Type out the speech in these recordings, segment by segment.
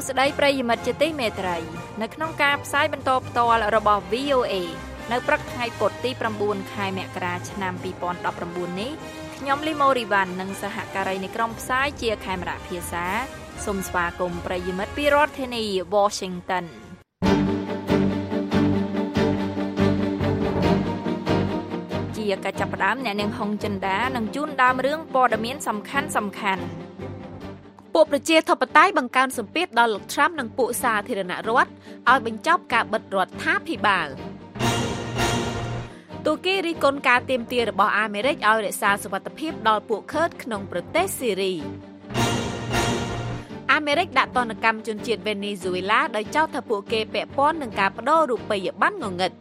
ស្តីប្រិយមិត្តជាទីមេត្រីនៅក្នុងការផ្សាយបន្តផ្ទាល់របស់ VOA នៅព្រឹកថ្ងៃពុធទី9ខែមករាឆ្នាំ2019នេះខ្ញុំលីម៉ូរីវ៉ាន់និងសហការីនៃក្រុមផ្សាយជាខេមរៈភាសាសូមស្វាគមន៍ប្រិយមិត្តពីរដ្ឋធានី Washingtonជាការចាប់ផ្ដើមអ្នកនាងហុងចិន្តានឹងជូនដើមរឿងព័ត៌មានសំខាន់ពួកប្រជាធិបតេយ្យបង្កើនសម្ពាធដល់លោក Trump និងពួកសាធារណរដ្ឋឲ្យបញ្ចប់ការបិទរដ្ឋាភិបាលទូគីរិះគន់ការទាមទាររបស់អាមេរិកឲ្យរក្សាសុវត្ថិភាពដល់ពួកឃឺដក្នុងប្រទេសស៊ីរីអាមេរិកដាក់ទណ្ឌកម្មជនជាតិវេណេស៊ុយឡាដោយចោទថាពួកគេពាក់ព័ន្ធនឹងការប្តូររូបិយប័ណ្ណងងឹត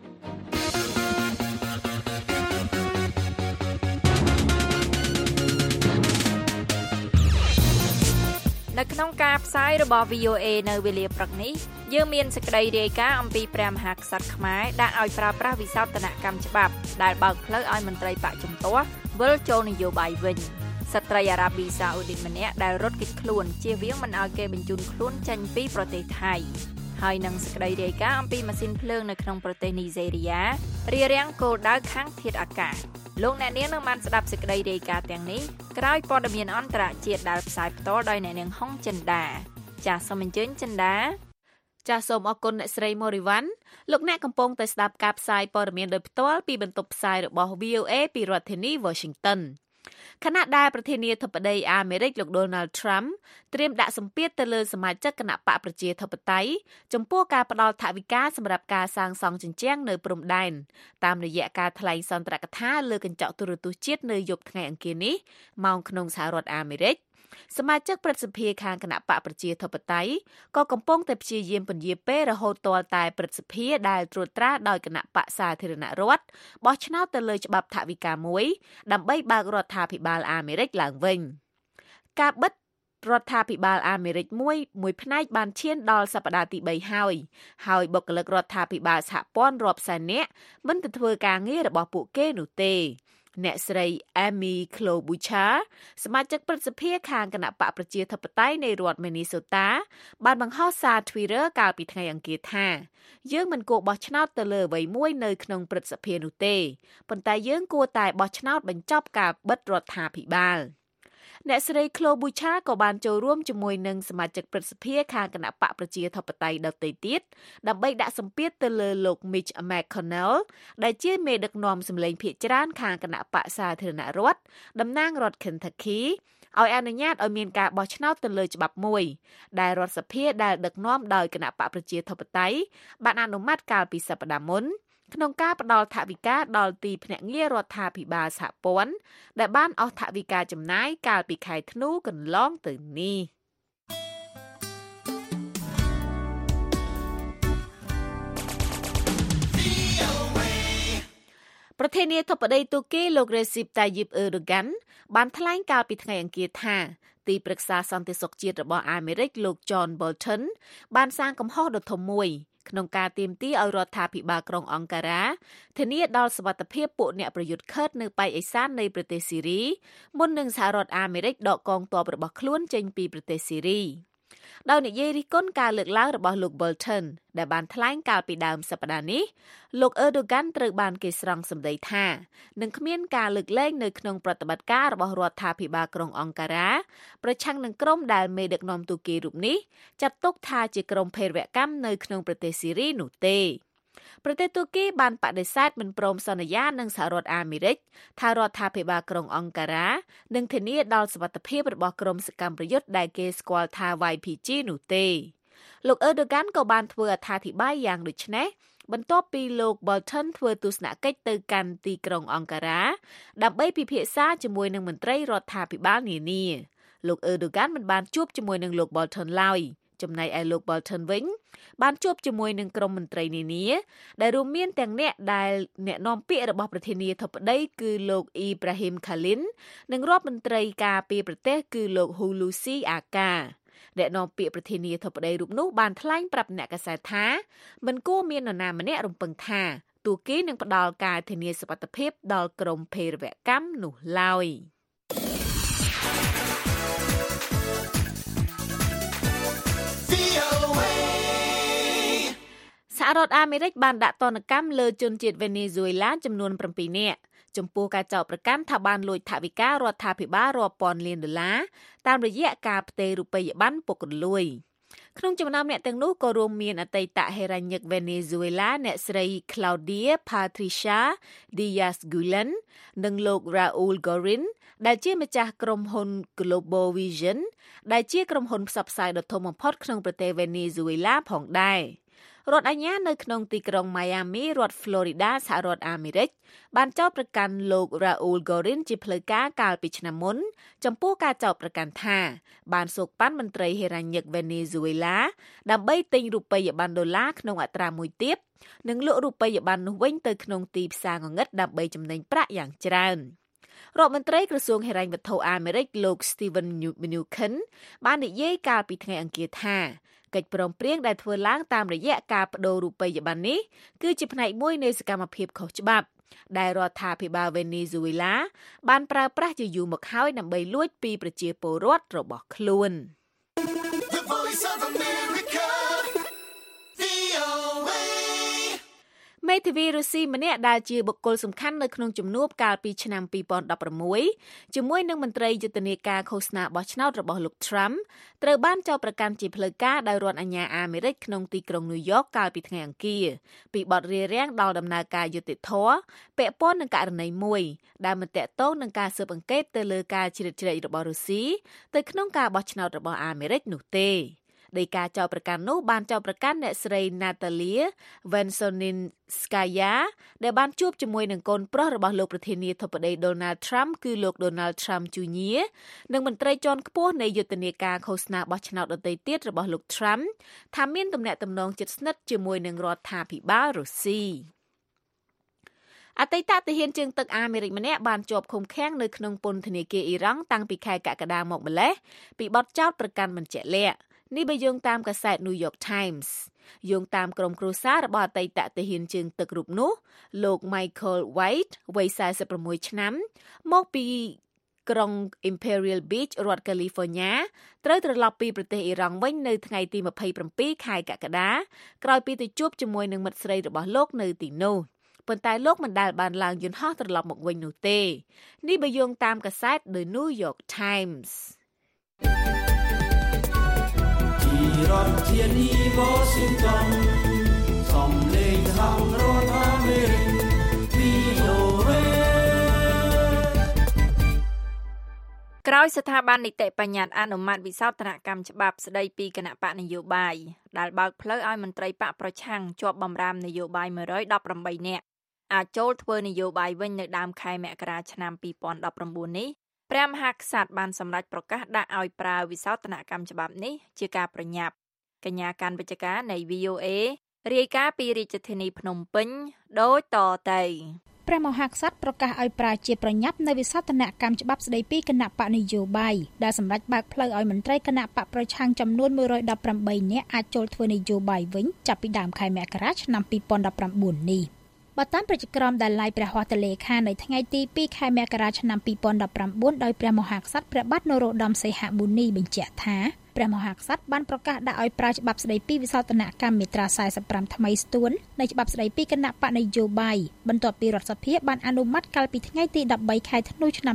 នៅក្នុងការផ្សាយរបស់ VOA នៅវេលាព្រឹកនេះយើងមានសេចក្តីរាយការណ៍អំពីព្រះមហាក្សត្រខ្មែរដាក់ឲ្យប្រើប្រាស់វិសោធនកម្មច្បាប់ដែលបើកផ្លូវឲ្យមន្ត្រីបកជំទាស់វិលចូលនយោបាយវិញស្ត្រីអារ៉ាប៊ីសាអូឌីតម្នាក់ដែលរត់គេចខ្លួនជៀសវាងមិនឲ្យគេបញ្ជូនខ្លួនចេញពីប្រទេសថៃហើយនឹងសេចក្តីរាយការណ៍អំពីម៉ាស៊ីនភ្លើងនៅក្នុងប្រទេសនីហ្សេរីយ៉ារារាំងគោលដៅខាងធាតុអាកាសលោកអ្នកនាងនឹងបានស្ដាប់សេចក្តីរាយការណ៍ទាំងនេះក្រោយព័ត៌មានអន្តរជាតិដែលផ្សាយផ្ទាល់ដោយអ្នកនាងហុងចិន្តាចាសសូមអញ្ជើញចិន្តាចាសសូមអរគុណអ្នកស្រីម៉ូរីវ៉ាន់លោកអ្នកកំពុងតែស្ដាប់ការផ្សាយព័ត៌មានដោយផ្ទាល់ពីបន្ទប់ផ្សាយរបស់ VOA ពីរដ្ឋធានី Washingtonខណៈដែលប្រធានាធិបតីអាមេរិកលោក Donald Trump ត្រៀមដាក់សម្ពាធទៅលើសមាជិកគណៈបកប្រជាធិបតេយ្យចំពោះការផ្តល់ថវិកាសម្រាប់ការសាងសង់ជញ្ជាំងនៅព្រំដែនតាមរយៈការថ្លែងសន្ទរកថាលើកញ្ចក់ទូរទស្សន៍ជាតិនៅយប់ថ្ងៃអង្គារនេះម៉ោងក្នុងសហរដ្ឋអាមេរិកសមាជិកព្រឹទ្ធសភាខាងគណៈបកប្រជាធិបតេយ្យក៏កំពុងតែព្យាយាមពន្យាពេលរហូតទាល់តែព្រឹទ្ធសភាដែលត្រួតត្រាដោយគណៈបកសាធារណរដ្ឋបោះឆ្នោតទៅលើច្បាប់ថវិកាមួយដើម្បីបើករដ្ឋាភិបាលអាមេរិកឡើងវិញការបិទរដ្ឋាភិបាលអាមេរិកមួយផ្នែកបានឈានដល់សប្តាហ៍ទី3ហើយបុគ្គលិករដ្ឋាភិបាលសហព័ន្ធរាប់សែននាក់មិនទៅធ្វើការងាររបស់ពួកគេនោះទេអ្នកស្រី Amy Klobuchar សមាជិកព្រឹទ្ធសភាខាងគណៈបកប្រជាធិបតេយ្យនៃរដ្ឋ Minnesota បានបង្ហោះសារ Twitter កាលពីថ្ងៃអង្គារថាយើងមិនគួរបោះឆ្នោតទៅលើអ្វីមួយនៅក្នុងព្រឹទ្ធសភានោះទេប៉ុន្តែយើងគួរតែបោះឆ្នោតបញ្ចប់ការបិទរដ្ឋាភិបាលអ្នកស្រី Klobuchar ក៏បានចូលរួមជាមួយនឹងសមាជិកព្រឹទ្ធសភាខាងគណៈបកប្រជាធិបតេយ្យដទៃទៀតដើម្បីដាក់សម្ពាធទៅលើលោក Mitch McConnell ដែលជាមេដឹកនាំសម្លេងភាគច្រើនខាងគណៈបកសាធារណរដ្ឋតំណាងរដ្ឋ Kentucky ឲ្យអនុញ្ញាតឲ្យមានការបោះឆ្នោតទៅលើច្បាប់មួយដែលរដ្ឋសភាដែលដឹកនាំដោយគណៈបកប្រជាធិបតេយ្យបានអនុម័តកាលពីសប្តាហ៍មុនក្នុងការផ្ដល់ថវិកាដល់ទីភ្នាក់ងាររដ្ឋាភិបាលសហព័ន្ធដែលបានអស់ថវិកាចំណាយកាលពីខែធ្នូកន្លងទៅនេះប្រធានាធិបតីទូគីលោក Recep Tayyip Erdogan បានថ្លែងកាលពីថ្ងៃអង្គារថាទីប្រឹក្សាសន្តិសុខជាតិរបស់អាមេរិកលោក John Bolton បានសាងកំហុសដ៏ធំមួយក្នុងការទាមទារឲ្យរដ្ឋាភិបាលក្រុងអង្ការ៉ាធានាដល់សុវត្ថិភាពពួកអ្នកប្រយុទ្ធឃឺដនៅប៉ែកឦសាននៃប្រទេសស៊ីរីមុននឹងសហរដ្ឋអាមេរិកដកកងទ័ពរបស់ខ្លួនចេញពីប្រទេសស៊ីរីដោយនិយាយរិះគន់ការលើកឡើងរបស់លោក Bolton ដែលបានថ្លែងកាលពីដើមសប្តាហ៍នេះលោក Erdogan ត្រូវបានគេស្រង់សម្ដីថានឹងគ្មានការលើកលែងនៅក្នុងប្រតិបត្តិការរបស់រដ្ឋាភិបាលក្រុងអង្ការ៉ាប្រឆាំងនឹងក្រុមដែលមេដឹកនាំទូគីរូបនេះចាត់ទុកថាជាក្រុមភេរវកម្មនៅក្នុងប្រទេសស៊ីរីនោះទេប្រទេសទូគីបានបដិសេធមិនព្រមសន្យានឹងសហរដ្ឋអាមេរិកថារដ្ឋាភិបាលក្រុងអង្ការ៉ានឹងធានាដល់សុវត្ថិភាពរបស់ក្រុមសកម្មប្រយុទ្ធដែលគេស្គាល់ថា YPG នោះទេលោក Erdogan ក៏បានធ្វើអត្ថាធិប្បាយយ៉ាងដូចនេះបន្ទាប់ពីលោក Bolton ធ្វើទស្សនកិច្ចទៅកាន់ទីក្រុងអង្ការ៉ាដើម្បីពិភាក្សាជាមួយនឹងមន្ត្រីរដ្ឋាភិបាលនានាលោក Erdogan មិនបានជួបជាមួយនឹងលោក Bolton ឡើយចំណែកឯលោក Bolton វិញបានជួបជាមួយនឹងក្រុមមន្ត្រីនានាដែលរួមមានទាំងអ្នកនាំពាក្យរបស់ប្រធានាធិបតីគឺលោក Ibrahim Khalin និងរដ្ឋមន្ត្រីការពារប្រទេសគឺលោក Hulusi Akar អ្នកនាំពាក្យប្រធានាធិបតីរូបនោះបានថ្លែងប្រាប់អ្នកកាសែតថាមិនគួរមាននរណាម្នាក់រំពឹងថាទូគីនឹងផ្ដល់ការធានាសុវត្ថិភាពដល់ក្រុមភេរវកម្មនោះឡើយសហរដ្ឋអាមេរិកបានដាក់ទណ្ឌកម្មលើជនជាតិវេណេស៊ុយឡាចំនួន7នាក់ចំពោះការចោទប្រកាន់ថាបានលួចថវិការដ្ឋាភិបាលរាប់ពាន់លានដុល្លារតាមរយៈការផ្ទេររូបិយប័ណ្ណពុករលួយក្នុងចំណោមអ្នកទាំងនោះក៏រួមមានអតីតហេរ៉ាញិកវេណេស៊ុយឡាអ្នកស្រី Claudia Patricia Diaz-Gulen និងលោក Raul Gorin ដែលជាម្ចាស់ក្រុមហ៊ុន Global Vision ដែលជាក្រុមហ៊ុនផ្សព្វផ្សាយដ៏ធំបំផុតក្នុងប្រទេសវេណេស៊ុយឡាផងដែររដ្ឋអាជ្ញានៅក្នុងទីក្រុង Miami រដ្ឋ Florida សហរដ្ឋអាមេរិកបានចោទប្រកាន់លោក Raul Gorin ជាផ្លូវការកាលពីឆ្នាំមុនចំពោះការចោទប្រកាន់ថាបានសូកប៉ាន់មន្ត្រីហេរ៉ាញិកវេណេស៊ុយឡាដើម្បីទិញរូបិយប័ណ្ណដុល្លារក្នុងអត្រាមួយទាបនិងលក់រូបិយប័ណ្ណនោះវិញទៅក្នុងទីផ្សារងងឹតដើម្បីចំណេញប្រាក់យ៉ាងច្រើនរដ្ឋមន្ត្រីក្រសួងហិរញ្ញវត្ថុអាមេរិកលោក Steven Mnuchin បាននិយាយកាលពីថ្ងៃអង្គារថាកិច្ចព្រមព្រៀងដែលធ្វើឡើងតាមរយៈការបដូររូបិយប័ណ្ណនេះគឺជាផ្នែកមួយនៃសកម្មភាពខុសច្បាប់ដែលរដ្ឋាភិបាលវេណេស៊ុយឡាបានប្រើប្រាស់ជាយូរមកហើយដើម្បីលួចពីប្រជាពលរដ្ឋរបស់ខ្លួនមេធាវីរុស្ស៊ីម្នាក់ដែលជាបុគ្គលសំខាន់នៅក្នុងជំនួបកាលពីឆ្នាំ2016ជាមួយនឹងមន្ត្រីយុទ្ធនាការឃោសនាបោះឆ្នោតរបស់លោក Trump ត្រូវបានចោទប្រកាន់ជាផ្លូវការដោយរដ្ឋអាជ្ញាអាមេរិកក្នុងទីក្រុងញូវយ៉កកាលពីថ្ងៃអង្គារពីបទរារាំងដល់ដំណើរការយុត្តិធម៌ពាក់ព័ន្ធនឹងករណីមួយដែលមិនទាក់ទងនឹងការស៊ើបអង្កេតទៅលើការជ្រៀតជ្រែករបស់រុស្ស៊ីទៅក្នុងការបោះឆ្នោតរបស់អាមេរិកនោះទេដោយការចោទប្រកាន់នោះបានចោទប្រកាន់អ្នកស្រី Natalia Veselnitskaya ដែលបានជួបជាមួយនឹងកូនប្រុសរបស់លោកប្រធានាធិបតី Donald Trump គឺលោក Donald Trump Jr. និងមន្ត្រីជាន់ខ្ពស់នៃយុទ្ធនាការឃោសនាបោះឆ្នោតដទៃទៀតរបស់លោក Trump ថាមានទំនាក់ទំនងជិតស្និទ្ធជាមួយនឹងរដ្ឋាភិបាលរុស្ស៊ីអតីតទាហានជើងទឹកអាមេរិកម្នាក់បានជាប់ឃុំឃាំងនៅក្នុងពន្ធនាគារអ៊ីរ៉ង់តាំងពីខែកក្កដាមកម្លេះពីបទចោទប្រកាន់មិនជាក់លាក់នេះបើយោងតាមកាសែត New York Times យោងតាមក្រុមគ្រួសាររបស់អតីតទាហានជើងទឹករូបនោះលោក Michael White វ័យ46ឆ្នាំមកពីក្រុង Imperial Beach រដ្ឋ California ត្រូវត្រឡប់ពីប្រទេសអ៊ីរ៉ង់វិញនៅថ្ងៃទី27ខែកក្កដាក្រោយពីទៅជួបជាមួយនឹងមិត្តស្រីរបស់លោកនៅទីនោះប៉ុន្តែលោកមិនដែលបានឡើងយន្តហោះត្រឡប់មកវិញនោះទេនេះបើយោងតាមកាសែត The New York Timesរដ្ឋធានី Washington សំឡេងខាងរដ្ឋអាមេរិក VOA ក្រោយស្ថាប័ននីតិបញ្ញត្តិអនុម័តវិសោធនកម្មច្បាប់ស្ដីពីគណៈបកនយោបាយដែលបើកផ្លូវឲ្យមន្ត្រីបកប្រឆាំងជាប់បម្រាមនយោបាយ118នាក់អាចចូលធ្វើនយោបាយវិញនៅដើមខែមករាឆ្នាំ2019នេះព្រះមហាក្សត្របានសម្រេចប្រកាសដាក់ឲ្យប្រើវិសោធនកម្មច្បាប់នេះជាការប្រញាប់កញ្ញាកាន់វិជ្ជការនៃ VOA រាយការណ៍ពីរាជធានីភ្នំពេញដូចតទៅព្រះមហាក្សត្រប្រកាសឲ្យប្រើជាប្រញាប់នៅវិសោធនកម្មច្បាប់ស្ដីពីគណៈបកនយោបាយដែលសម្រេចបើកផ្លូវឲ្យមន្ត្រីគណៈបកប្រឆាំងចំនួន118នាក់អាចចូលធ្វើនយោបាយវិញចាប់ពីដើមខែមករាឆ្នាំ2019នេះបើតាមប្រតិកម្មដែលឡាយព្រះហស្ថលេខានៅថ្ងៃទី2ខែមករាឆ្នាំ2019ដោយព្រះមហាក្សត្រព្រះបាទនរោត្តមសីហមុនីបញ្ជាក់ថាព្រះមហាក្សត្របានប្រកាសដាក់ឲ្យប្រើច្បាប់ស្ដីពីវិសោធនកម្មមាត្រា45ថ្មីស្ទួននៃច្បាប់ស្ដីពីគណៈបកនយោបាយបន្ទាប់ពីរដ្ឋសភាបានអនុម័តកាលពីថ្ងៃទី13ខែធ្នូឆ្នាំ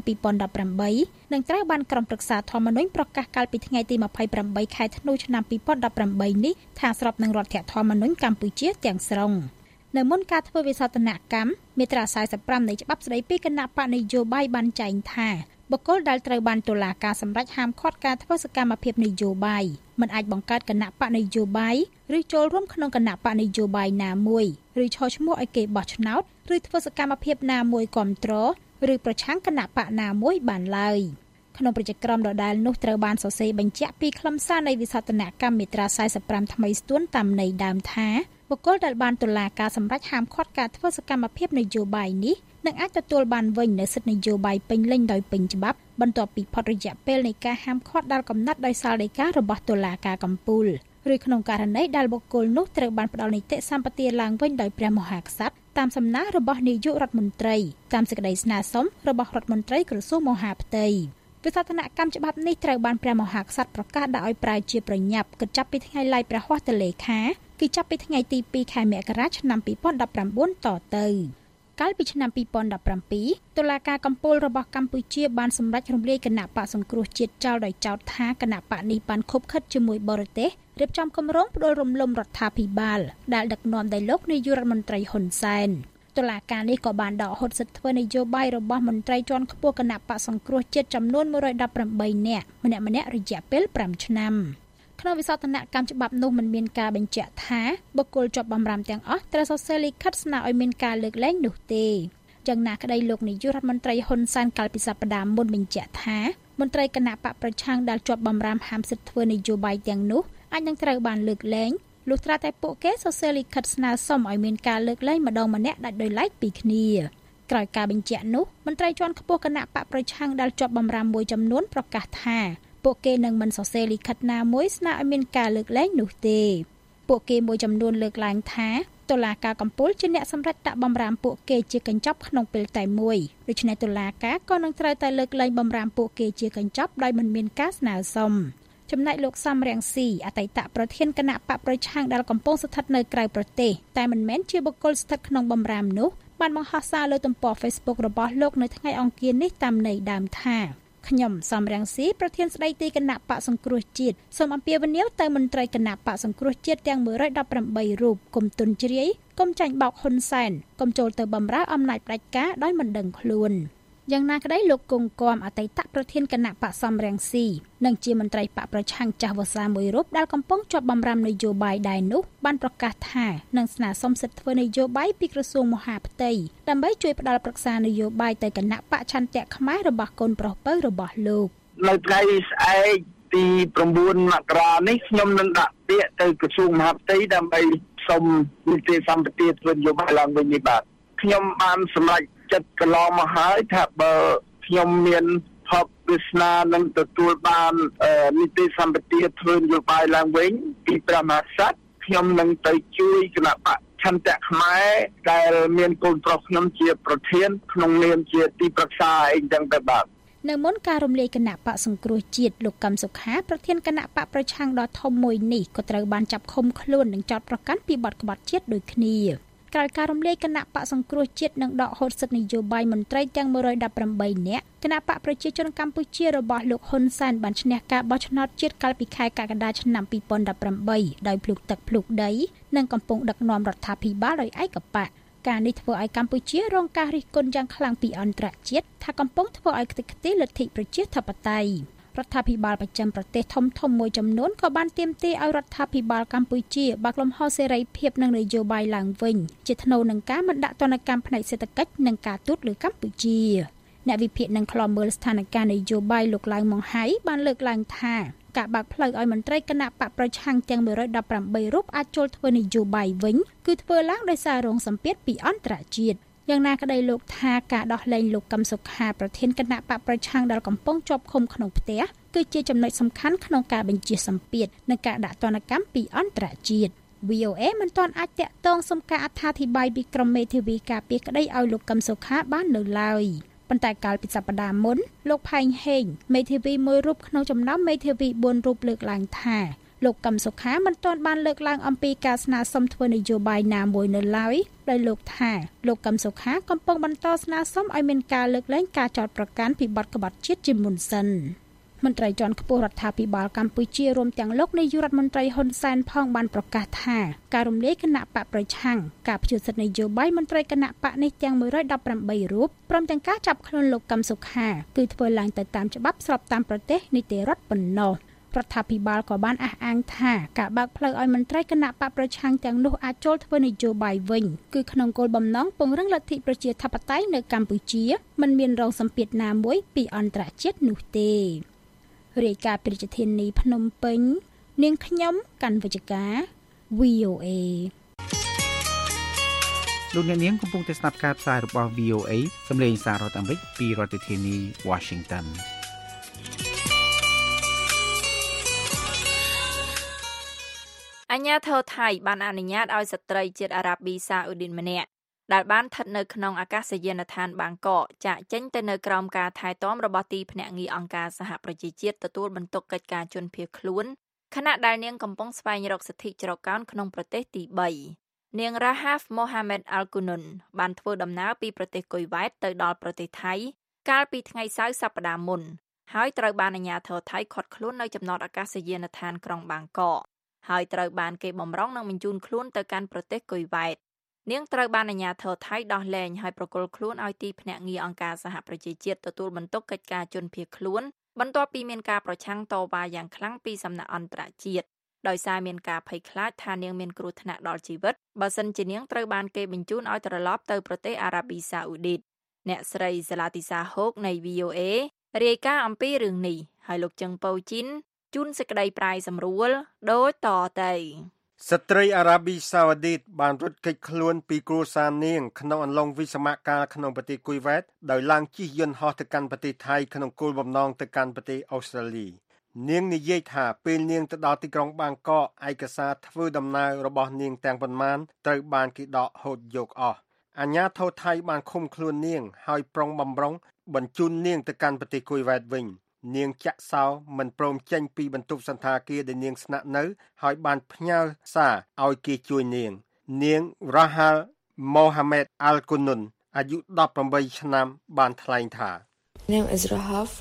2018និងត្រូវបានក្រុមប្រឹក្សាធម្មនុញ្ញប្រកាសកាលពីថ្ងៃទី28ខែធ្នូឆ្នាំ2018នេះថាស្របនឹងរដ្ឋធម្មនុញ្ញកម្ពុជាទាំងស្រុងនៅមុនការធ្វើវិសោធនកម្មមាត្រា45នៃច្បាប់ស្ដីពីគណៈបកនយោបាយបានចែងថាបុគ្គលដែលត្រូវបានតុលាការសម្រេចហាមឃាត់ការធ្វើសកម្មភាពនយោបាយមិនអាចបង្កើតគណៈបកនយោបាយឬចូលរួមក្នុងគណៈបកនយោបាយណាមួយឬឆោឈ្មោះឲ្យគេបោះឆ្នោតឬធ្វើសកម្មភាពណាមួយគាំទ្រឬប្រឆាំងគណៈបកណាមួយបានឡើយក្នុងប្រតិកម្មដដែលនោះត្រូវបានសរសេរបញ្ជាក់ពីខ្លឹមសារនៃវិសោធនកម្មមាត្រា45ថ្មីស្ទួនតាមន័យដើមថាបុគ្គលដែលបានតុលាការសម្រេចហាមឃាត់ការធ្វើសកម្មភាពនយោបាយនេះនឹងអាចទទួលបានវិញនូវសិទ្ធិនយោបាយពេញលេញដោយពេញច្បាប់បន្ទាប់ពីផុតរយៈពេលនៃការហាមឃាត់ដែលកំណត់ដោយសាលដីការបស់តុលាការកំពូលឬក្នុងករណីដែលបុគ្គលនោះត្រូវបានផ្ដល់នីតិសម្បទាឡើងវិញដោយព្រះមហាក្សត្រតាមសំណើរបស់នាយករដ្ឋមន្ត្រីតាមសេចក្តីស្នើសុំរបស់រដ្ឋមន្ត្រីក្រសួងមហាផ្ទៃវិសោធនកម្មច្បាប់នេះត្រូវបានព្រះមហាក្សត្រប្រកាសដាក់ឲ្យប្រើជាប្រញាប់គិតចាប់ពីថ្ងៃឡាយព្រះហស្ថលេខាគឺចាប់ពីថ្ងៃទី2ខែមករាឆ្នាំ2019តទៅកាលពីឆ្នាំ2017តុលាការកំពូលរបស់កម្ពុជាបានសម្រេចរំលាយគណៈបកសង្គ្រោះជាតិចោលដោយចោទថាគណៈបកនេះបានខុបខិតជាមួយបរទេសរៀបចំគម្រោងផ្ដួលរំលំរដ្ឋាភិបាលដែលដឹកនាំដោយលោកនាយករដ្ឋមន្ត្រីហ៊ុនសែនតុលាការនេះក៏បានដកហូតសិទ្ធិធ្វើនយោបាយរបស់មន្ត្រីជាន់ខ្ពស់គណៈបកសង្គ្រោះជាតិចំនួន118នាក់ម្នាក់ៗរយៈពេល5ឆ្នាំក្នុងវិសោធនកម្មច្បាប់នោះមិនមានការបញ្ជាក់ថាបុគ្គលជាប់បម្រាមទាំងអស់ត្រូវសរសេរលិខិតស្នើឲ្យមានការលើកលែងនោះទេយ៉ាងណាក្តីលោកនាយករដ្ឋមន្ត្រីហ៊ុនសែនកាលពីសប្តាហ៍មុនបញ្ជាក់ថាមន្ត្រីគណៈបកប្រឆាំងដែលជាប់បម្រាមហាមសិទ្ធិធ្វើនយោបាយទាំងនោះអាចនឹងត្រូវបានលើកលែងលុះត្រាតែពួកគេសរសេរលិខិតស្នើសុំឲ្យមានការលើកលែងម្ដងម្នាក់ដាច់ដោយឡែកពីគ្នាក្រោយការបញ្ជាក់នោះមន្ត្រីជាន់ខ្ពស់គណៈបកប្រឆាំងដែលជាប់បម្រាមមួយចំនួនប្រកាសថាពួកគេនឹងមិនសរសេរលិខិតណាមួយស្នើឲ្យមានការលើកលែងនោះទេពួកគេមួយចំនួនលើកឡើងថាតុលាការកំពូលជាអ្នកសម្រេចដាក់បម្រាមពួកគេជាកញ្ចប់ក្នុងពេលតែមួយដូច្នេះតុលាការក៏នឹងត្រូវតែលើកលែងបម្រាមពួកគេជាកញ្ចប់ដោយមិនមានការស្នើសុំចំណែកលោកសំរងស៊ីអតីតប្រធានគណៈបកប្រឆាំងដែលកំពុងស្ថិតនៅក្រៅប្រទេសតែមិនមែនជាបុគ្គលស្ថិតក្នុងបម្រាមនោះបានបង្ហោះសារលើទំព័រ Facebook របស់លោកនៅថ្ងៃអង្គារនេះតាមន័យដើមថាខ្ញុំសំរងស៊ីប្រធានស្ដីទីគណៈបកសង្គ្រោះជាតិសូមអំពាវនាវទៅមន្ត្រីគណៈបកសង្គ្រោះជាតិទាំង118រូបកុំទុនជ្រាយកុំចាញ់បោកហ៊ុនសែនកុំចូលទៅបម្រើអំណាចផ្ដាច់ការដោយមិនដឹងខ្លួនយ៉ាងណាក្តីលោកគង់គំអតីតប្រធានគណៈបកសំរងស៊ីនិងជាមន្ត្រីបកប្រឆាំងចាស់វស្សាមួយរូបដែលកំពុងជាប់បម្រាមនយោបាយដែរនោះបានប្រកាសថានឹងស្នើសុំសិទ្ធិធ្វើនយោបាយពីក្រសួងមហាផ្ទៃដើម្បីជួយផ្ដល់ប្រឹក្សានយោបាយទៅគណៈបកឆន្ទៈខ្មែររបស់កូនប្រុសពៅរបស់លោកនៅថ្ងៃស្អែកទី9មករានេះខ្ញុំនឹងដាក់ពាក្យទៅក្រសួងមហាផ្ទៃដើម្បីសុំនីតិសម្បទាធ្វើនយោបាយឡើងវិញនេះបាទខ្ញុំបានសម្រេចចិត្តកន្លងមកហើយថាបើខ្ញុំមានភពវាសនានឹងទទួលបាននីតិសម្បទាធ្វើនយោបាយឡើងវិញពីព្រះមហាក្សត្រខ្ញុំនឹងទៅជួយគណៈបកឆន្ទៈខ្មែរដែលមានកូនប្រុសខ្ញុំជាប្រធានក្នុងនាមជាទីប្រឹក្សាអីចឹងទៅបាទនៅមុនការរំលាយគណៈបកសង្គ្រោះជាតិលោកកឹមសុខាប្រធានគណៈបកប្រឆាំងដ៏ធំមួយនេះក៏ត្រូវបានចាប់ឃុំខ្លួននិងចោទប្រកាន់ពីបទក្បត់ជាតិដូចគ្នាក្រោយការរំលាយគណៈបកសង្គ្រោះជាតិនិងដកហូតសិទ្ធិនយោបាយមន្ត្រីទាំង118នាក់គណៈបកប្រជាជនកម្ពុជារបស់លោកហ៊ុនសែនបានឈ្នះការបោះឆ្នោតជាតិកាលពីខែកក្កដាឆ្នាំ2018ដោយភ្លុកទឹកភ្លុកដីនិងកំពុងដឹកនាំរដ្ឋាភិបាលដោយឯកបកការនេះធ្វើឲ្យកម្ពុជារងការរិះគន់យ៉ាងខ្លាំងពីអន្តរជាតិថាកំពុងធ្វើឲ្យខ្ទេចខ្ទីលទ្ធិប្រជាធិបតេយ្យរដ្ឋាភិបាលប្រចាំប្រទេសធំៗមួយចំនួនក៏បានទាមទារឲ្យរដ្ឋាភិបាលកម្ពុជាបើកលំហសេរីភាពនិងនយោបាយឡើងវិញជាថ្នូវនឹងការមិនដាក់ទណ្ឌកម្មផ្នែកសេដ្ឋកិច្ចនិងការទូតលើកម្ពុជាអ្នកវិភាគនិងខ្លំមើលស្ថានភាពនយោបាយលោកឡៅម៉ុងហៃបានលើកឡើងថាការបើកផ្លូវឲ្យមន្ត្រីគណៈបកប្រឆាំងទាំង118រូបអាចចូលធ្វើនយោបាយវិញគឺធ្វើឡើងដោយសាររងសម្ពាធពីអន្តរជាតិយ៉ាងណាក្តីលោកថាការដោះលែងលោកកឹមសុខាប្រធានគណៈបកប្រឆាំងដែលកំពុងជាប់ឃុំក្នុងផ្ទះគឺជាចំណុចសំខាន់ក្នុងការបញ្ជាសម្ពាធនិងការដាក់ទណ្ឌកម្មពីអន្តរជាតិ VOA មិនទាន់អាចតាក់ទងសុំការអត្ថាធិប្បាយពីក្រុមមេធាវីការពារក្តីឲ្យលោកកឹមសុខាបាននៅឡើយប៉ុន្តែកាលពីសប្តាហ៍មុនលោកផែងហេងមេធាវីមួយរូបក្នុងចំណោមមេធាវី4រូបលើកឡើងថាលោកកឹមសុខាមិនទាន់បានលើកឡើងអំពីការស្នើសុំធ្វើនយោបាយណាមួយនៅឡើយដោយលោកថាលោកកឹមសុខាកំពុងបន្តស្នើសុំឲ្យមានការលើកលែងការចោទប្រកាន់ពីបទក្បត់ជាតិជាមុនសិនមន្ត្រីជាន់ខ្ពស់រដ្ឋាភិបាលកម្ពុជារួមទាំងលោកនាយករដ្ឋមន្ត្រីហ៊ុនសែនផងបានប្រកាសថាការរំលាយគណៈបកប្រឆាំងការផ្ជួសសិទ្ធិនយោបាយមន្ត្រីគណៈបកនេះទាំង118រូបព្រមទាំងការចាប់ខ្លួនលោកកឹមសុខាគឺធ្វើឡើងទៅតាមច្បាប់ស្របតាមប្រទេសនីតិរដ្ឋប៉ុណ្ណោះរដ្ឋាភិបាលក៏បានអះអាងថាការបើកផ្លូវឲ្យមន្ត្រីគណៈបកប្រឆាំងទាំងនោះអាចចូលធ្វើនយោបាយវិញគឺក្នុងគោលបំណងពង្រឹងលទ្ធិប្រជាធិបតេយ្យនៅកម្ពុជាមិនមានរងសម្ពាធណាមួយពីអន្តរជាតិនោះទេរាយការណ៍ពីរាជធានីភ្នំពេញនាងខ្ញុំកាន់វិជ្ជការ VOA លោកអ្នកនាងកំពុងតែស្ដាប់ការផ្សាយរបស់ VOA សម្លេងសាររដ្ឋអាមេរិកពីរដ្ឋធានី Washington អាញាធរថៃបានអនុញ្ញាតឲ្យស្ត្រីជាតិអារ៉ាប៊ីសាអ៊ូឌីនម្នាក់ដែលបានស្ថិតនៅក្នុងអាកាសយានដ្ឋានបាងកកចាក់ចេញទៅនៅក្រោមការថែទាំរបស់ទីភ្នាក់ងារអង្គការសហប្រជាជាតិទទួលបន្ទុកកិច្ចការជនភៀសខ្លួនខណៈដែលនាងកំពុងស្វែងរកសិទ្ធិជ្រកកោនក្នុងប្រទេសទី3នាង Rahaf Mohamed Al Qunun បានធ្វើដំណើរពីប្រទេសគុយវ៉ែតទៅដល់ប្រទេសថៃកាលពីថ្ងៃសៅរ៍សប្តាហ៍មុនហើយត្រូវបានអាជ្ញាធរថៃឃាត់ខ្លួននៅចំណតអាកាសយានដ្ឋានក្រុងបាងកកហើយត្រូវបានគេបំរុងនឹងបញ្ជូនខ្លួនទៅកាន់ប្រទេសគុយវ៉ែតនាងត្រូវបានអាជ្ញាធរថៃដោះលែងហើយប្រគល់ខ្លួនឲ្យទីភ្នាក់ងារអង្គការសហប្រជាជាតិទទួលបន្ទុកកិច្ចការជនភៀសខ្លួនបន្ទាប់ពីមានការប្រឆាំងតវ៉ាយ៉ាងខ្លាំងពីសំណាក់អន្តរជាតិដោយសារមានការភ័យខ្លាចថានាងមានគ្រោះថ្នាក់ដល់ជីវិតបើសិនជានាងត្រូវបានគេបញ្ជូនឲ្យត្រឡប់ទៅប្រទេសអារ៉ាប៊ីសាអូឌីតអ្នកស្រីសាឡាទីសាហូកនៃ VOA រាយការណ៍អំពីរឿងនេះហើយលោកចឹងប៉ូជីនជូនសេចក្តីប្រាយសម្រួលដូចតទៅស្ត្រីអារ៉ាប៊ីសាអូឌីតបានរត់គេចខ្លួនពីគ្រួសារនាងក្នុងអំឡុងវិសមកាលក្នុងប្រទេសគុយវ៉ែតដោយឡើងជិះយន្តហោះទៅកាន់ប្រទេសថៃក្នុងគោលបំណងទៅកាន់ប្រទេសអូស្ត្រាលីនាងនិយាយថាពេលនាងទៅដល់ទីក្រុងបាងកកឯកសារធ្វើដំណើររបស់នាងទាំងប៉ុន្មានត្រូវបានគេដកហូតយកអស់អាជ្ញាធរថៃបានឃុំខ្លួននាងហើយប្រុងបំរុងបញ្ជូននាងទៅកាន់ប្រទេសគុយវ៉ែតវិញនាងចាក់សោមិនព្រមចេញពីបន្ទប់សន្តាគារដែលនាងស្នាក់នៅហើយបានផ្ញើសារឲ្យគេជួយនាង Rahaf Mohamed Al Qunun អាយុ18ឆ្នាំបានថ្លែងថា Name is Rahaf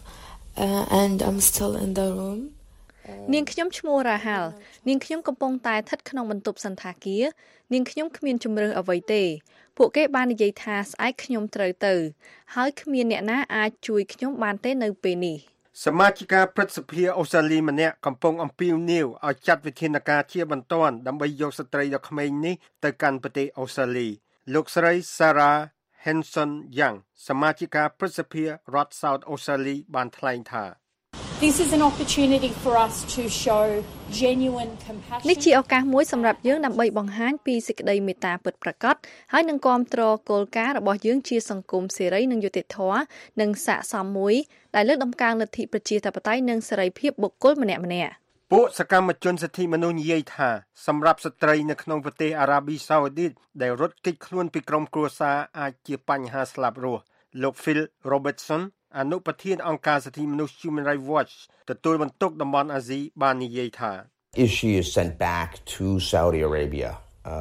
and I'm still in the room នាងខ្ញុំឈ្មោះ Rahal នាងខ្ញុំកំពុងតែស្ថិតក្នុងបន្ទប់សន្តាគារនាងខ្ញុំគ្មានជំរឿនអ្វីទេពួកគេបាននិយាយថាស្អែកខ្ញុំត្រូវទៅហើយគ្មានអ្នកណាអាចជួយខ្ញុំបានទេនៅពេលនេះសមាជិកាព្រឹទ្ធសភាអូស្ត្រាលីម្នាក់កំពុងអំពាវនាវឲ្យចាត់វិធានការជាបន្ទាន់ដើម្បីយកស្ត្រីដ៏ក្មេងនេះទៅកាន់ប្រទេសអូស្ត្រាលីលោកស្រី Sarah Henson Young សមាជិកាព្រឹទ្ធសភារដ្ឋ South Australia បានថ្លែងថា This is an opportunity for us to show genuine compassion. នេះជាឱកាសមួយសម្រាប់យើងដើម្បីបង្ហាញពីសេចក្តីមេត្តាពិតប្រាកដហើយនឹងគាំទ្រគោលការណ៍របស់យើងជាសង្គមសេរីនិងយុត្តិធម៌និងស័ក្តិសមមួយដែលលើកតម្កើងលទ្ធិប្រជាធិបតេយ្យនិងសេរីភាពបុគ្គលម្នាក់ៗពួកសកម្មជនសិទ្ធិមនុស្សនិយាយថាសម្រាប់ស្ត្រីនៅក្នុងប្រទេសអារ៉ាប៊ីសាអូឌីតដែលរត់គេចខ្លួនពីក្រុមគ្រួសារអាចជាបញ្ហាស្លាប់រស់លោក Phil Robertson អនុប្រធានអង្គការសិទ្ធិមនុស្ស Human Rights Watch ទទួលបន្ទុកតំបន់អាស៊ីបាននិយាយថា If she is sent back to Saudi Arabia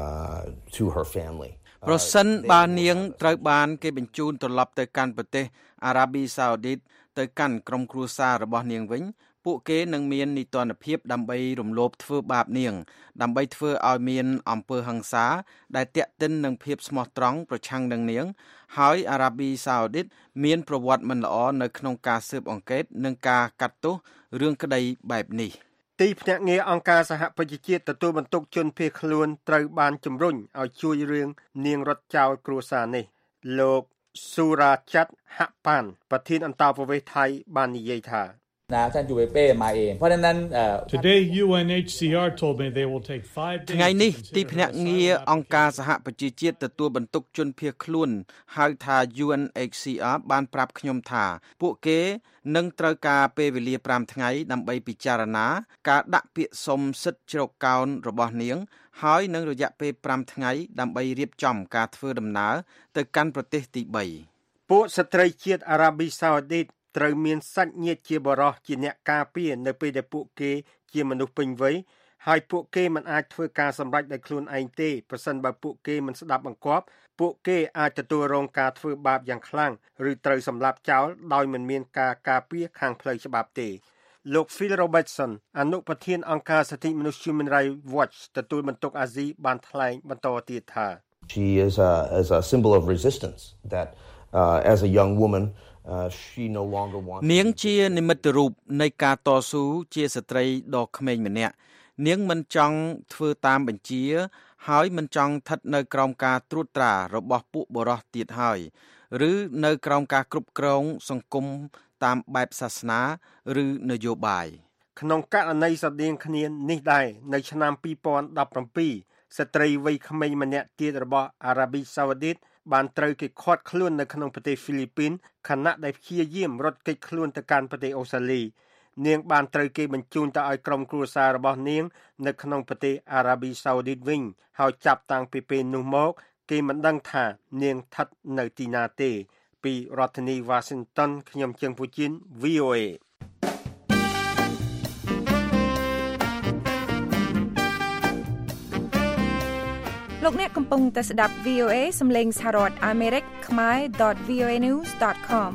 to her family ប្រសិនបើនាងត្រូវបានគេបញ្ជូនត្រឡប់ទៅកាន់ប្រទេសអារ៉ាប៊ីសាអូឌីតទៅកាន់ក្រុមគ្រួសាររបស់នាងវិញពួកគេនឹងមាននីតិរដ្ឋភាពដើម្បីរំលោភធ្វើបាបនាងដើម្បីធ្វើឲ្យមានអំពើហិង្សាដែលទាក់ទិននឹងភាពស្មោះត្រង់ប្រឆាំងនឹងនាងហើយអារ៉ាប៊ីសាអូឌីតមានប្រវត្តិមិនល្អនៅក្នុងការស៊ើបអង្កេតនិងការកាត់ទោសរឿងក្តីបែបនេះទីភ្នាក់ងារអង្គការសហប្រជាជាតិទទួលបន្ទុកជនភៀសខ្លួនត្រូវបានជំរុញឲ្យជួយរឿងនាងរត់ចោលគ្រួសារនេះលោក Surajat Hakpan ប្រធានអន្តរប្រវេសន៍ថៃបាននិយាយថាท่านยูเวเป้มาเองเพราะฉะนั้น Today UNHCR told me they will take 5 days ថ្ងៃនេះទីភ្នាក់ងារអង្គការសហប្រជាជាតិទទួលបន្ទុកជនភៀសខ្លួនហៅថា UNHCR បានប្រាប់ខ្ញុំថាពួកគេនឹងត្រូវការពេលវេលា5ថ្ងៃដើម្បីពិចារណាការដាក់ពាក្យសុំសិទ្ធិជ្រកកោនរបស់នាងហើយនឹងរយៈពេល5ថ្ងៃដើម្បីរៀបចំការធ្វើដំណើរទៅកាន់ប្រទេសទី3 ពួកស្ត្រីជាតិអារ៉ាប៊ីសាអូឌីតត្រូវមានសាច់ញាតិជាបរិសុទ្ធជាអ្នកការពារនៅពេលដែលពួកគេជាមនុស្សពេញវ័យហើយពួកគេមិនអាចធ្វើការសម្រេចដោយខ្លួនឯងទេប្រសិនបើពួកគេមិនស្ដាប់បង្គាប់ពួកគេអាចទទួលរងការធ្វើបាបយ៉ាងខ្លាំងឬត្រូវសម្លាប់ចោលដោយមិនមានការការពារខាងផ្លូវច្បាប់ទេលោក Phil Robertson អនុប្រធានអង្គការសិទ្ធិមនុស្ស Human Rights Watch ទទួលបន្ទុកអាស៊ីបានថ្លែងបន្តទៀតថា She is a symbol of resistance that as a young woman she no longer wants នាងជានិមិត្តរូបនៃការតស៊ូជាស្ត្រីដ៏ក្មេងម្នាក់នាងមិនចង់ធ្វើតាមបញ្ជាហើយមិនចង់ស្ថិតនៅក្រោមការត្រួតត្រារបស់ពួកបរិសុទ្ធទៀតហើយឬនៅក្រោមការគ្រប់គ្រងសង្គមតាមបែបសាសនាឬនយោបាយក្នុងករណីស្រដៀងគ្នានេះដែរនៅឆ្នាំ2017ស្ត្រីវ័យក្មេងម្នាក់ទៀតរបស់អារ៉ាប៊ីសាអូឌីតបានត្រូវគេឃាត់ខ្លួននៅក្នុងប្រទេសហ្វីលីពីនខណៈដែលព្យាយាមរត់គេចខ្លួនទៅកាន់ប្រទេសអូស្ត្រាលីនាងបានត្រូវគេបញ្ជូនទៅឲ្យក្រុមគ្រួសាររបស់នាងនៅក្នុងប្រទេសអារ៉ាប៊ីសាអូឌីតវិញហើយចាប់តាំងពីពេលនោះមកគេមិនដឹងថានាងស្ថិតនៅទីណាទេពីរដ្ឋធានី Washington ខ្ញុំជើងពូជីន VOA លោកអ្នកកំពុងតែស្ដាប់ VOA សំឡេងសហរដ្ឋអាមេរិកខ្មែរ .voanews.com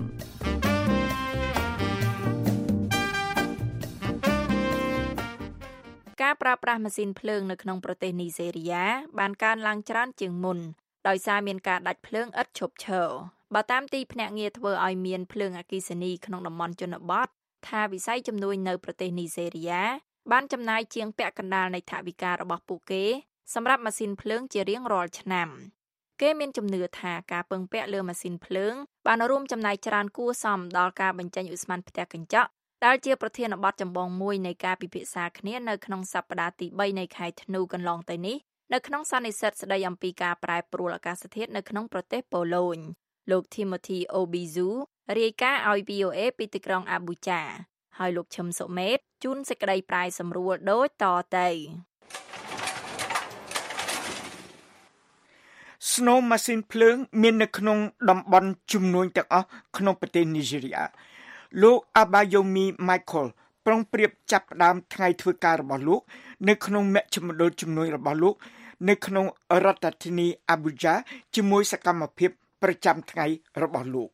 ការប្រើប្រាស់ម៉ាស៊ីនភ្លើងនៅក្នុងប្រទេសនីហ្សេរីយ៉ាបានកើនឡើងច្រើនជាងមុនដោយសារមានការដាច់ភ្លើងឥតឈប់ឈរបើតាមទីភ្នាក់ងារធ្វើឲ្យមានភ្លើងអគ្គិសនីក្នុងតំបន់ជនបទថាវិស័យជំនួយនៅប្រទេសនីហ្សេរីយ៉ាបានចំណាយជាងពាក់កណ្ដាលនៃថវិការបស់ពួកគេសម្រាប់ម៉ាស៊ីនភ្លើងជារៀងរាល់ឆ្នាំគេមានជំនឿថាការពឹងពាក់លើម៉ាស៊ីនភ្លើងបានរួមចំណែកច្រើនគួរសមដល់ការបញ្ចេញឧស្ម័នផ្ទះកញ្ចក់ដែលជាប្រធានបទចម្បងមួយនៃការពិភាក្សាគ្នានៅក្នុងសប្តាហ៍ទី3នៃខែធ្នូកន្លងទៅនេះនៅក្នុងសន្និសីទស្ដីអំពីការប្រែប្រួលអាកាសធាតុនៅក្នុងប្រទេសប៉ូឡូញលោក Timothy Obizu រាយការណ៍ឲ្យ VOA ពីទីក្រុងអាប៊ូចាហើយលោកឈឹមសុមេតជូនសេចក្តីប្រាយសម្រួលដូចតទៅស្នូលម៉ាស៊ីនភ្លើងមាននៅក្នុងតំបន់ជំនួញទាំងអស់ក្នុងប្រទេសនីហ្សេរីយ៉ាលោក Abayomi Michael ប្រុងប្រៀបចាប់ផ្ដើមថ្ងៃធ្វើការរបស់លោកនៅក្នុងមជ្ឈមណ្ឌលជំនួយរបស់លោកនៅក្នុងរដ្ឋធានី Abuja ជាមួយសកម្មភាពប្រចាំថ្ងៃរបស់លោក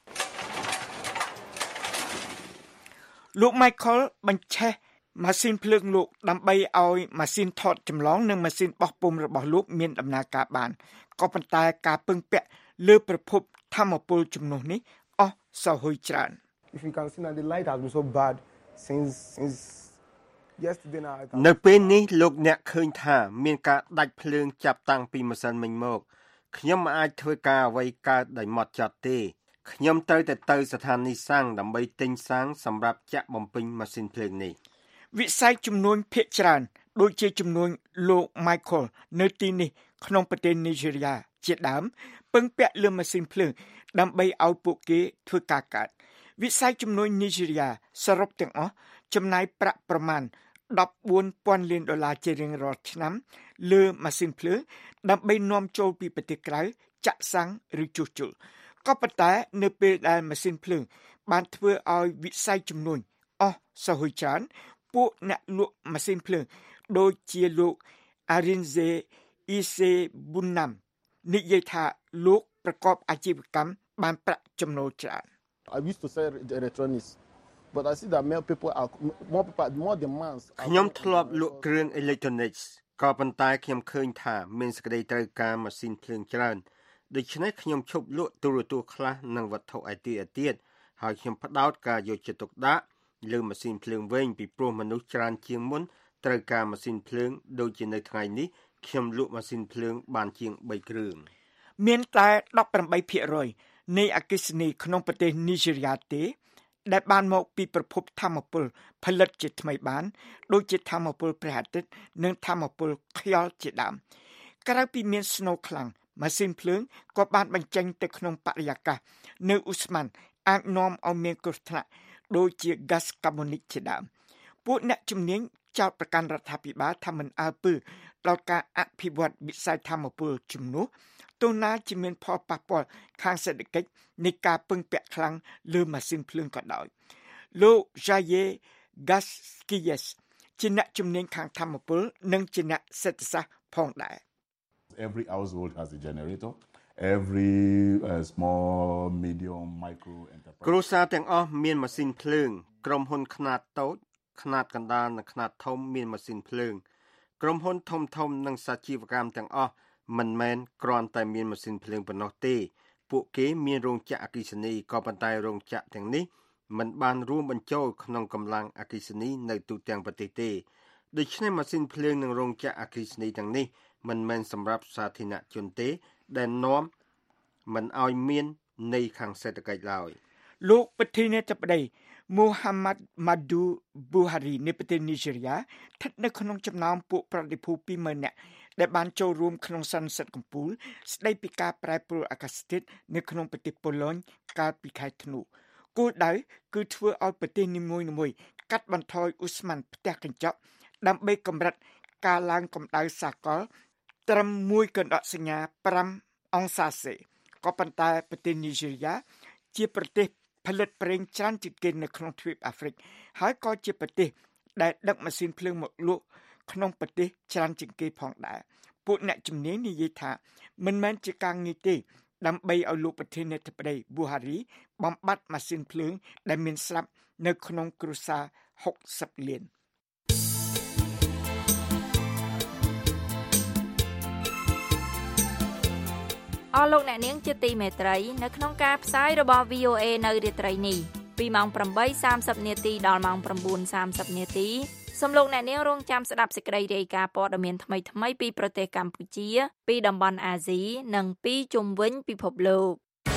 Michael បញ្ឆេះម៉ាស៊ីនភ្លើងលោកដើម្បីឲ្យម៉ាស៊ីនថតចម្លងនិងម៉ាស៊ីនបោះពុម្ពរបស់លោកមានដំណើរការបានក៏ប៉ុន្តែការពឹងពាក់លើប្រភពថាមពលជំនួសនេះអស់សោហុយច្រើន If you can see now the light has been so bad since yesterday now នៅពេលនេះលោកអ្នកឃើញថាមានការដាច់ភ្លើងចាប់តាំងពីម្សិលមិញមកខ្ញុំមិនអាចធ្វើការអ្វីកើតដោយម៉ត់ចត់ទេខ្ញុំត្រូវតែទៅស្ថានីយ៍សាំងដើម្បីទិញសាំងសម្រាប់ចាក់បំពេញម៉ាស៊ីនភ្លើងនេះវិស័យជំនួញភាគច្រើនដូចជាជំនួញលោក Michael នៅទីនេះក្នុងប្រទេសនីហ្សេរីយ៉ាជាដើមពឹងពាក់លើម៉ាស៊ីនភ្លើងដើម្បីឲ្យពួកគេធ្វើការកើតវិស័យជំនួញនីហ្សេរីយ៉ាសរុបទាំងអស់ចំណាយប្រាក់ប្រមាណ $14,000 លានជារៀងរាល់ឆ្នាំលើម៉ាស៊ីនភ្លើងដើម្បីនាំចូលពីប្រទេសក្រៅចាក់សាំងឬជួសជុលក៏ប៉ុន្តែនៅពេលដែលម៉ាស៊ីនភ្លើងបានធ្វើឲ្យវិស័យជំនួញអស់សោហុយច្រើនពួកអ្នកលក់ម៉ាស៊ីនភ្លើងដូចជាលោក Arinze Isebunam និយាយថាលោកប្រកបអាជីវកម្មបានប្រាក់ចំណូលច្រើន I used to sell electronics but I see that more demands ខ្ញុំធ្លាប់លក់គ្រឿងអេឡិចត្រូនិកក៏ប៉ុន្តែខ្ញុំឃើញថាមានសេចក្តីត្រូវការម៉ាស៊ីនភ្លើងច្រើនដូច្នេះខ្ញុំឈប់លក់ទូរទស្សន៍ខ្លះនិងវត្ថុឯទៀតហើយខ្ញុំផ្ដោតការយកចិត្តទុកដាក់លើម៉ាស៊ីនភ្លើងវិញពីព្រោះមនុស្សច្រើនជាងមុនត្រូវការម៉ាស៊ីនភ្លើងដូចជានៅថ្ងៃនេះខ្ញុំលក់ម៉ាស៊ីនភ្លើងបានជាង3គ្រឿងមានតែ 18% នៃអគ្គិសនីក្នុងប្រទេសនីហ្សេរីយ៉ាទេដែលបានមកពីប្រភពថាមពលផលិតជាថ្មីបានដូចជាថាមពលព្រះអាទិត្យនិងថាមពលខ្យល់ជាដើមក្រៅពីមានស្នូលខ្លាំងម៉ាស៊ីនភ្លើងក៏បានបញ្ចេញទៅក្នុងបរិយាកាសនៅឧស្ម័នអាចនាំឲ្យមានគ្រោះថ្នាក់ដូចជាហ្គាសកាបូនិកជាដើមពួកអ្នកជំនាញចោទប្រកាន់រដ្ឋាភិបាលថាមិនអើពើដល់ការអភិវឌ្ឍវិស័យថាមពលជំនួសទោះណាជាមានផលប៉ះពាល់ខាងសេដ្ឋកិច្ចនៃការពឹងពាក់ខ្លាំងលើម៉ាស៊ីនភ្លើងក៏ដោយលោក Jaye Gaskiyes ជាអ្នកជំនាញខាងថាមពលនិងជាអ្នកសេដ្ឋសាស្ត្រផងដែរ Every household has a generator every small medium micro enterprise គ្រួសារទាំងអស់មានម៉ាស៊ីនភ្លើងក្រុមហ៊ុនខ្នាតតូចខ្នាតកណ្ដាលនិងខ្នាតធំមានម៉ាស៊ីនភ្លើងក្រុមហ៊ុនធំនិងសាជីវកម្មទាំងអស់មិនមែនគ្រាន់តែមានម៉ាស៊ីនភ្លើងប៉ុណ្ណោះទេពួកគេមានរោងចក្រអគ្គិសនីក៏ប៉ុន្តែរោងចក្រទាំងនេះមិនបានរួមបញ្ចូលក្នុងកម្លាំងអគ្គិសនីនៅទូទាំងប្រទេសទេដូច្នេះម៉ាស៊ីនភ្លើងនិងរោងចក្រអគ្គិសនីទាំងនេះមិនមែនសម្រាប់សាធារណជនទេដែលនាំមិនឲ្យមាននៃខាងសេដ្ឋកិច្ចឡើយលោកប្រធានាធិបតី Muhammad Madu Buhari នៃប្រទេសនីហ្សេរីយ៉ាស្ថិតនៅក្នុងចំណោមពួកប្រតិភូ 20,000 នាក់ដែលបានចូលរួមក្នុងសន្និសីទកំពូលស្ដីពីការប្រែប្រួលអាកាសធាតុនៅក្នុងប្រទេសប៉ូឡូញកាលពីខែធ្នូគោលដៅគឺធ្វើឲ្យប្រទេសនីមួយៗកាត់បន្ថយឧស្ម័នផ្ទះកញ្ចក់ដើម្បីកម្រិតការឡើងកម្ដៅសាកលត្រឹម1កណ្ដកសញ្ញា5អង្សាសេក៏ប៉ុន្តែប្រទេសនីហ្សេរីយ៉ាជាប្រទេសផលិតប្រេងច្រើនជាងគេនៅក្នុងទ្វីបអាហ្វ្រិកហើយក៏ជាប្រទេសដែលដឹកម៉ាស៊ីនភ្លើងមកលក់ក្នុងប្រទេសច្រើនជាងគេផងដែរពួកអ្នកជំនាញនិយាយថាមិនមែនជាការងារទេដើម្បីឲ្យលោកប្រធានាធិបតី Buhari បំបត្តិម៉ាស៊ីនភ្លើងដែលមានស្រាប់នៅក្នុងគ្រួសារ60លានអស់លោកអ្នកនាងជាទីមេត្រីនៅក្នុងការផ្សាយរបស់ VOA នៅរាត្រីនេះពីម៉ោង 8:30 នាទីដល់ម៉ោង 9:30 នាទីសូមលោកអ្នកនាងរងចាំស្ដាប់សេចក្តីរាយការណ៍ព័ត៌មានថ្មីៗពីប្រទេសកម្ពុជាពីតំបន់អាស៊ីនិងពីជុំវិញពិភពលោក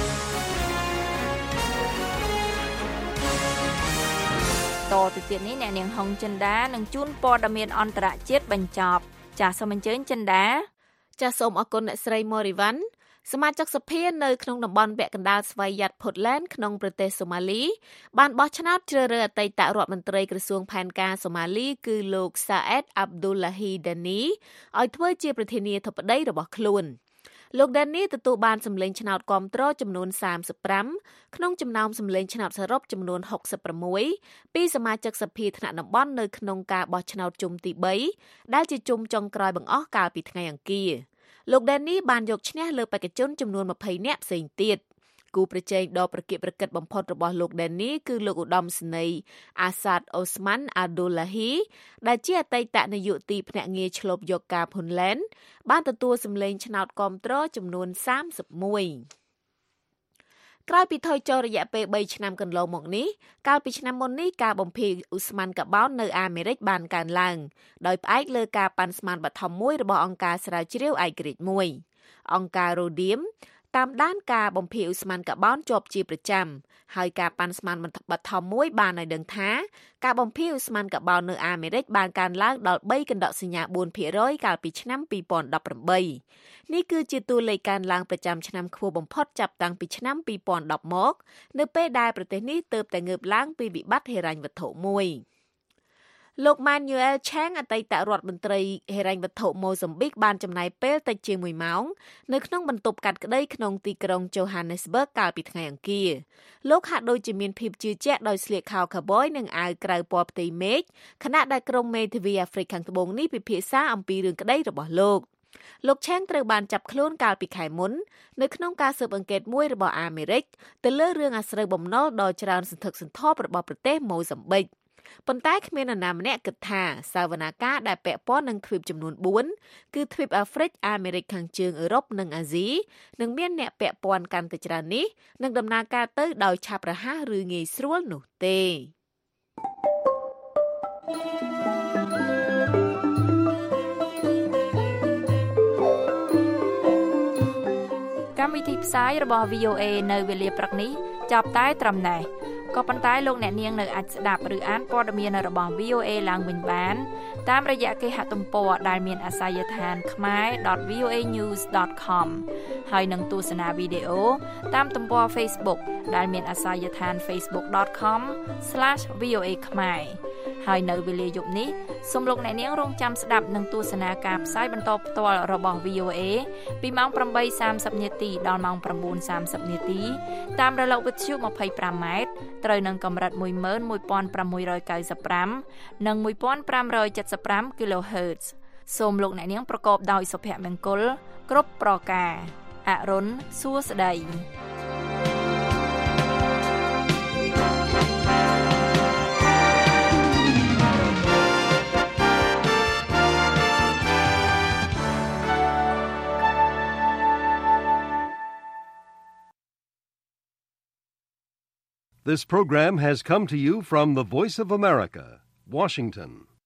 តទៅទៀតនេះអ្នកនាងហុងចិន្តានឹងជូនព័ត៌មានអន្តរជាតិបញ្ចប់ចាសសូមអញ្ជើញចិន្តាចាសសូមអរគុណអ្នកស្រី Morivan សមាជិកសភានៅក្នុងតំបន់ពាក់កណ្ដាលស្វយ័ត Puntland ក្នុងប្រទេសសូម៉ាលីបានបោះឆ្នោតជ្រើសរើសអតីតរដ្ឋមន្ត្រីក្រសួងផែនការសូម៉ាលីគឺលោក Saed Abdullahi Dani ឲ្យធ្វើជាប្រធានាធិបតីរបស់ខ្លួនលោក Dani ទទួលបានសម្លេងឆ្នោតគាំទ្រចំនួន35ក្នុងចំណោមសម្លេងឆ្នោតសរុបចំនួន66ពីសមាជិកសភាថ្នាក់តំបន់នៅក្នុងការបោះឆ្នោតជុំទី3ដែលជាជុំចុងក្រោយបង្អស់កាលពីថ្ងៃអង្គារលោក Dani បានយកឈ្នះលើបេក្ខជនចំនួន20នាក់ផ្សេងទៀតគូប្រជែងដ៏ប្រកៀកប្រកិតបំផុតរបស់លោក Dani គឺលោកឧត្តមសេនីយ៍ Asad Osman Abdullahi ដែលជាអតីតនាយកទីភ្នាក់ងារឆ្លូបយកការ Puntland បានទទួលសម្លេងឆ្នោតគាំទ្រចំនួន31ក្រោយពីថយចុះរយៈពេល3ឆ្នាំកន្លងមកនេះកាលពីឆ្នាំមុននេះការបំភាយឧស្ម័នកាបូននៅអាមេរិកបានកើនឡើងដោយផ្អែកលើការប៉ាន់ស្មានបឋមមួយរបស់អង្គការស្រាវជ្រាវឯករាជ្យមួយអង្គការ Rodium តាមដានការបំភាយឧស្ម័នកាបូនជាប់ជាប្រចាំហើយការប៉ាន់ស្មានបឋមមួយបានឲ្យដឹងថាការបំភាយឧស្ម័នកាបូននៅអាមេរិកបានកើនឡើងដល់3កណ្ដកសញ្ញា 4% កាលពីឆ្នាំ2018នេះគឺជាតួលេខកើនឡើងប្រចាំឆ្នាំខ្ពស់បំផុតចាប់តាំងពីឆ្នាំ2010មកនៅពេលដែលប្រទេសនេះទើបតែងើបឡើងពីវិបត្តិហិរញ្ញវត្ថុមួយលោក Manuel Chang អតីតរដ្ឋមន្ត្រីហិរញ្ញវត្ថុម៉ូហ្សំប៊ីកបានចំណាយពេលតិចជាង1ម៉ោងនៅក្នុងបន្ទប់កាត់ក្តីក្នុងទីក្រុង Johannesburg កាលពីថ្ងៃអង្គារលោកហាក់ដូចជាមានភាពជឿជាក់ដោយស្លៀកខោខាប៊យនិងអាវក្រៅពណ៌ផ្ទៃមេឃខណៈដែលក្រុមមេធាវីអាហ្វ្រិកខាងត្បូងនេះពិភាក្សាអំពីរឿងក្តីរបស់លោកឆាងត្រូវបានចាប់ខ្លួនកាលពីខែមុននៅក្នុងការស៊ើបអង្កេតមួយរបស់អាមេរិកទៅលើរឿងអាស្រូវបំណុលដ៏ច្រើនសន្ធឹកសន្ធាប់របស់ប្រទេសម៉ូហ្សំប៊ិកប៉ុន្តែគ្មាននរណាម្នាក់គិតថាសវនាការដែលពាក់ព័ន្ធនឹងទ្វីបចំនួន4គឺទ្វីបអាហ្វ្រិកអាមេរិកខាងជើងអឺរ៉ុបនិងអាស៊ីនឹងមានអ្នកពាក់ព័ន្ធកាន់តែច្រើននេះនឹងដំណើរការទៅដោយឆាប់រហ័សឬងាយស្រួលនោះទេកម្មវិធីផ្សាយរបស់ VOA នៅវេលាព្រឹកនេះចាប់តែត្រឹមណេះក៏ប៉ុន្តែលោកអ្នកនាងនៅអាចស្ដាប់ឬអានព័ត៌មានរបស់ VOA ឡើងវិញបានតាមរយៈគេហទំព័រដែលមានអាសយដ្ឋាន khmer.voanews.com ហើយនឹងទស្សនាវីដេអូតាមទំព័រ Facebook ដែលមានអាសយដ្ឋាន facebook.com/voa khmer ហើយនៅវេលាយប់នេះសូមលោកអ្នកនាងរងចាំស្ដាប់និងទស្សនាការផ្សាយបន្តផ្ទាល់របស់ VOA ពីម៉ោង 8:30 នាទីដល់ម៉ោង 9:30 នាទីតាមរលកវិទ្យុ 25M ត្រូវនឹងកម្រិត 11695 និង 1575 kHz សូមលោកអ្នកនាងប្រកបដោយសុភមង្គលគ្រប់ប្រការអរុនសួស្តី This program has come to you from the Voice of America, Washington.